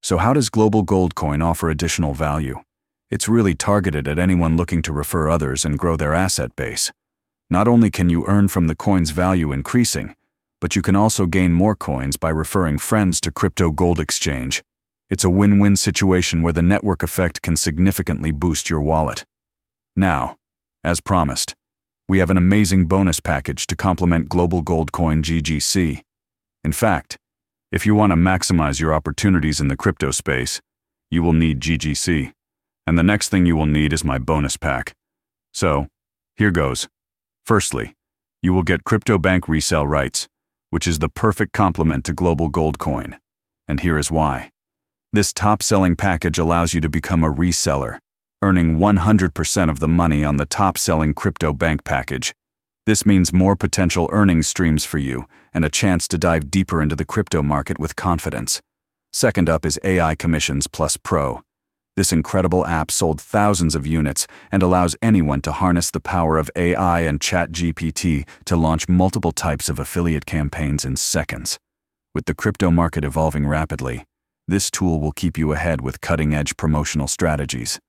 So how does Global Gold Coin offer additional value? It's really targeted at anyone looking to refer others and grow their asset base. Not only can you earn from the coin's value increasing, but you can also gain more coins by referring friends to Crypto Gold Exchange. It's a win-win situation where the network effect can significantly boost your wallet. Now, as promised, we have an amazing bonus package to complement Global Gold Coin GGC. In fact, if you want to maximize your opportunities in the crypto space, you will need GGC. And the next thing you will need is my bonus pack. So, here goes. Firstly, you will get CryptoBank resale rights, which is the perfect complement to Global Gold Coin. And here is why. This top-selling package allows you to become a reseller, earning 100% of the money on the top-selling CryptoBank package. This means more potential earning streams for you and a chance to dive deeper into the crypto market with confidence. Second up is AI Commissions Plus Pro. This incredible app sold thousands of units and allows anyone to harness the power of AI and ChatGPT to launch multiple types of affiliate campaigns in seconds. With the crypto market evolving rapidly, this tool will keep you ahead with cutting-edge promotional strategies.